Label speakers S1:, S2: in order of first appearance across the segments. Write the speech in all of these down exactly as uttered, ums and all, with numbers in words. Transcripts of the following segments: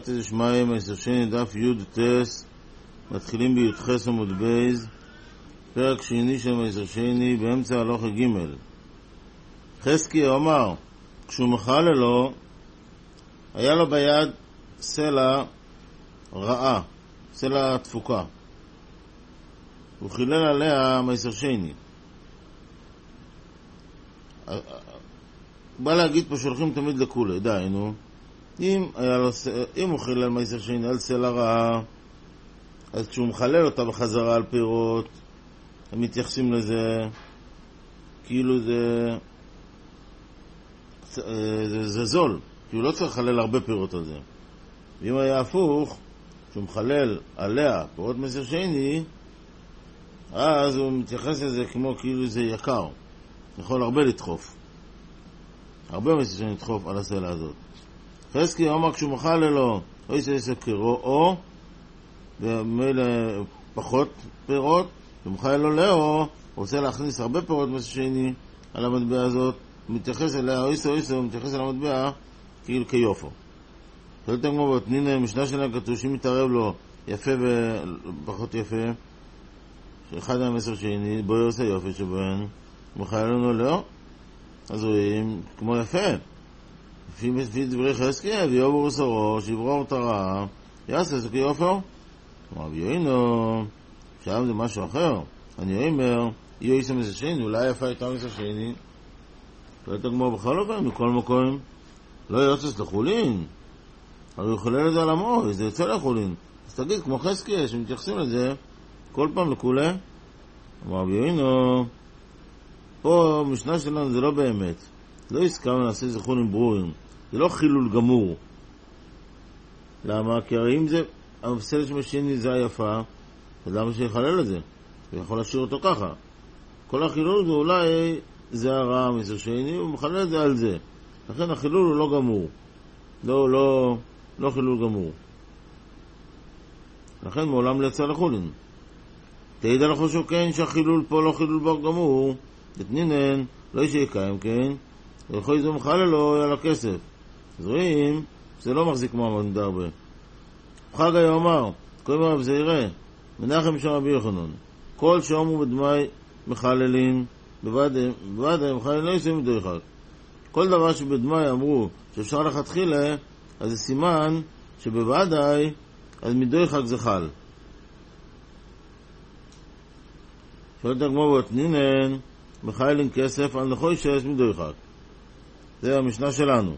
S1: זה שמיים, מייסר שני, דף י' טס, מתחילים בי"ח עמוד בייז, פרק שני של מייסר שני, באמצע הלוך ג'. חזקי אומר, כשהוא מחל אלו, היה לו ביד סלע רעה, סלע תפוקה. הוא חילל עליה מייסר שני. בא להגיד פה שולחים תמיד לכולה, דיינו. אם, היה לו, אם הוא חילל מייסר שני על סלע רעה, אז כשהוא מחלל אותה בחזרה על פירות, הם מתייחסים לזה כאילו זה, זה, זה זול, כי הוא לא צריך לחלל הרבה פירות על זה. ואם היה הפוך, כשהוא מחלל עליה פירות מייסר שני, אז הוא מתייחס לזה כמו כאילו זה יקר, יכול הרבה לדחוף, הרבה מייסר שני לדחוף על הסלע הזאת. חזקי אומר כשהוא מחל אלו, או יש עשר קירו, או ומילא פחות פירות, ומחל אלו לאו, הוא רוצה להכניס הרבה פירות מייסר שני על המטבע הזאת, הוא מתייחס אליה, או איסו איסו, הוא מתייחס על המטבע כאילו כיופו. תלת כמו בתנין, משנה שלהם כתוב שאם מתערב לו יפה ופחות יפה, שאחד מהמייסר שני, בו יעשה יופי שבהן, מחל אלו לאו, אז רואים כמו יפה. לפי דברי חזקי, אביו ברוסרו, שיברור את הרעה, יעשה זה כיופו. כמו אביוינו, שם זה משהו אחר. אני אומר, יהיו איסה מייסר שני, אולי יפה הייתה מייסר שני. לא הייתה כמו בכל אופן, מכל מקום. לא יוצא לחולין. הרי הוא חולל את זה על המוי, זה יוצא לחולין. אז תגיד, כמו חזקי, שמתייחסים לזה, כל פעם לכולה. כמו אביוינו, פה משנה שלנו זה לא באמת. לא הסכם לעשות זכונים ברורים. זה לא חילול גמור. למה? כי הרי אם זה המפסלת שמשני זה היפה, אז למה שיחלל את זה? הוא יכול להשאיר אותו ככה. כל החילול זה אולי זה הרע מייסר שני, הוא מחלל את זה על זה. לכן החילול הוא לא גמור. לא, לא, לא חילול גמור. לכן מעולם לא יצא לחולין. תעיד על החושו כן שהחילול פה לא חילול בר גמור. תתנינן, לא שיקיים כן. יכול איזו מחל אלו על הכסף. אז רואים, זה לא מחזיק מעמד מדרבה. חג היה אומר, כל מרב זה יראה, מנחם שם רבי יוחנן, כל שום ובדמי מחללים, בוודאי מחללים לא יעשו מדוי חג. כל דבר שבדמי אמרו שאפשר לכתחילה, אז זה סימן שבוודאי, אז מדוי חג זה חל. שואלת הגמור בתנינן, מחללים כסף על נחוי שיש מדוי חג. זה המשנה שלנו.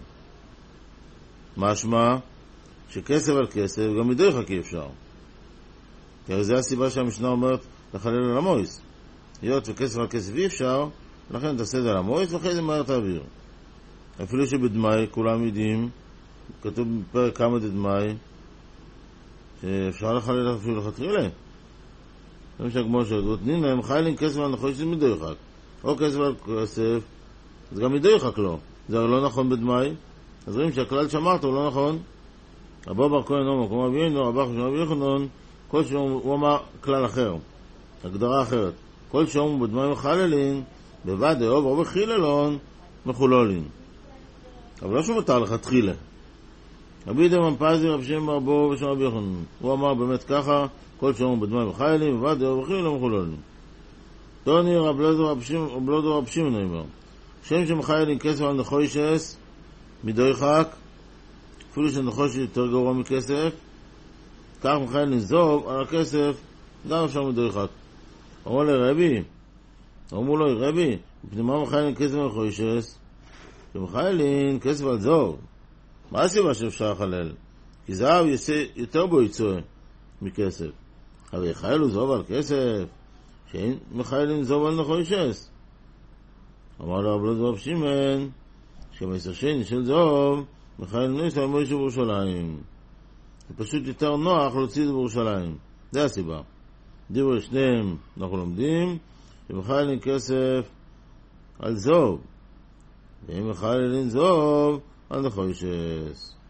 S1: משמע שכסף על כסף גם מדוי חג אי אפשר. כי זה הסיבה שהמשנה אומרת לחלל על המויס. היות וכסף על כסף אי אפשר, לכן תעשה את זה על המויס ואחרי זה מהר תעביר. אפילו שבדמי כולם יודעים, כתוב בפרק כמה דדמי, שאפשר לחלל אפילו לכתחילה. זה משנה כמו שעדות נין להם חיילים כסף על נחוי שזה מדוי חג. או כסף על כסף, זה גם מדוי חג לא. זה לא נכון בדמי. אז רואים שהכלל שאמרת הוא לא נכון. רבו בר כהן אומר, כמו אבינו, רבך שם רבי יוחנן, כל שום הוא אמר כלל אחר, הגדרה אחרת. כל שום בדמי מחללין, בוודאי או ברוב חיללון, מחולולין. אבל לא שמותר לך תחילה. רבי דמן פזי רב שם ברבו ושם רבי יוחנן. הוא אמר באמת ככה, כל שום בדמי מחללין, בוודאי או בחיללון מחולולין. תוני רב לודו רב שמעון אומר, שם שמחללין כסף על נחוי שס, מדוי חק, אפילו שנחוש יותר גרוע מכסף, כך מחייל נזוב על הכסף, גם אפשר מדוי חק. אמרו לרבי, אמרו לו, רבי, בפנימה מחייל כסף על חוישס, שמחייל כסף על זוב. מה הסיבה שאפשר לחלל? כי זהב יותר בו יצוע מכסף. אבל יחיילו זוב על כסף, שאין מחייל זוב על נחוישס. אמר לו, אבל זוב שמעון, שמייסר שני של זוב, מחייל נויס על מוישה בירושלים. זה פשוט יותר נוח להוציא את זה בירושלים. זה הסיבה. דברי שניהם אנחנו לומדים, שמחייל אין כסף על זוב. ואם מחייל אין זוב, על נחוישס.